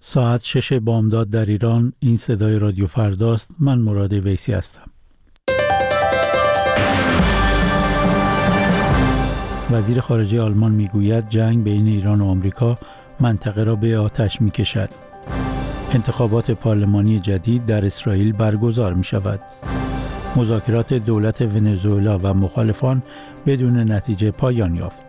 ساعت 6 بامداد در ایران. این صدای رادیو فرداست. من مراد ویسی هستم. وزیر خارجه آلمان میگوید جنگ بین ایران و آمریکا منطقه را به آتش میکشد. انتخابات پارلمانی جدید در اسرائیل برگزار می شود. مذاکرات دولت ونزوئلا و مخالفان بدون نتیجه پایان یافت.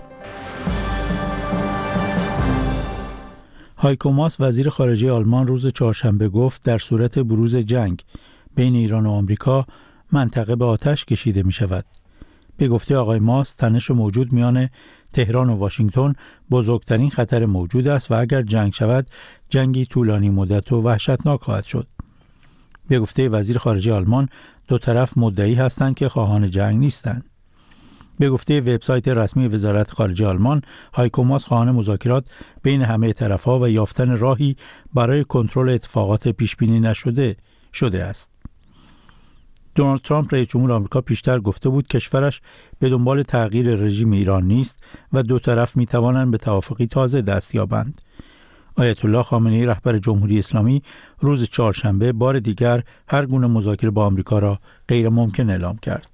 هایکو ماس وزیر خارجه آلمان روز چهارشنبه گفت در صورت بروز جنگ بین ایران و آمریکا منطقه به آتش کشیده می شود. به گفته آقای ماس تنش موجود میان تهران و واشنگتن بزرگترین خطر موجود است و اگر جنگ شود جنگی طولانی مدت و وحشتناک خواهد شد. به گفته وزیر خارجه آلمان دو طرف مدعی هستند که خواهان جنگ نیستند. به گفته وبسایت رسمی وزارت خارجه آلمان، هایکو ماس خواهان مذاکرات بین همه طرف‌ها و یافتن راهی برای کنترل اتفاقات پیش‌بینی نشده است. دونالد ترامپ رئیس جمهور آمریکا پیشتر گفته بود کشورش به دنبال تغییر رژیم ایران نیست و دو طرف می‌توانند به توافقی تازه دست یابند. آیت الله خامنه‌ای رهبر جمهوری اسلامی روز چهارشنبه بار دیگر هر گونه مذاکره با آمریکا را غیر ممکن اعلام کرد.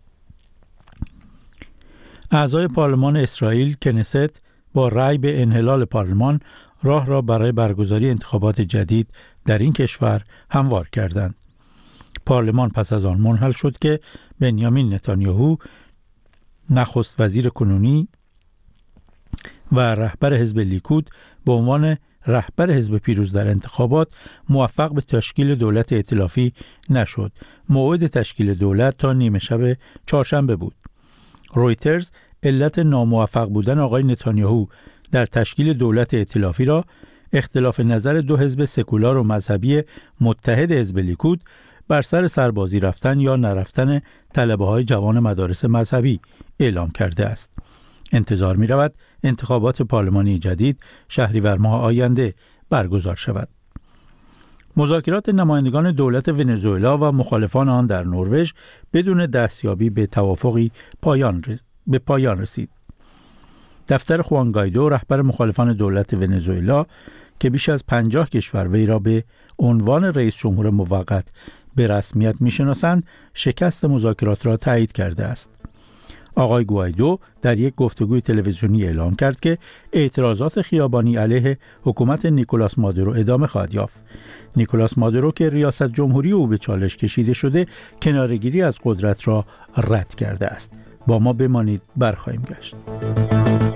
اعضای پارلمان اسرائیل کنست با رأی به انحلال پارلمان راه را برای برگزاری انتخابات جدید در این کشور هموار کردند. پارلمان پس از آن منحل شد که بنیامین نتانیاهو نخست وزیر کنونی و رهبر حزب لیکود به عنوان رهبر حزب پیروز در انتخابات موفق به تشکیل دولت ائتلافی نشد. موعد تشکیل دولت تا نیمه شب چهارشنبه بود. رویترز علت ناموفق بودن آقای نتانیاهو در تشکیل دولت ائتلافی را اختلاف نظر دو حزب سکولار و مذهبی متحد حزب لیکود بر سر سربازی رفتن یا نرفتن طلبه‌های جوان مدارس مذهبی اعلام کرده است. انتظار می رود انتخابات پارلمانی جدید شهریور ماه آینده برگزار شود. مذاکرات نمایندگان دولت ونزوئلا و مخالفان آن در نروژ بدون دستیابی به توافقی به پایان رسید. دفتر خوان گایدو رهبر مخالفان دولت ونزوئلا که بیش از 50 کشور وی را به عنوان رئیس جمهور موقت به رسمیت می‌شناسند، شکست مذاکرات را تایید کرده است. آقای گوایدو در یک گفتگوی تلویزیونی اعلام کرد که اعتراضات خیابانی علیه حکومت نیکولاس مادورو ادامه خواهد یافت. نیکولاس مادورو که ریاست جمهوری او به چالش کشیده شده، کناره‌گیری از قدرت را رد کرده است. با ما بمانید، برخواهیم گشت.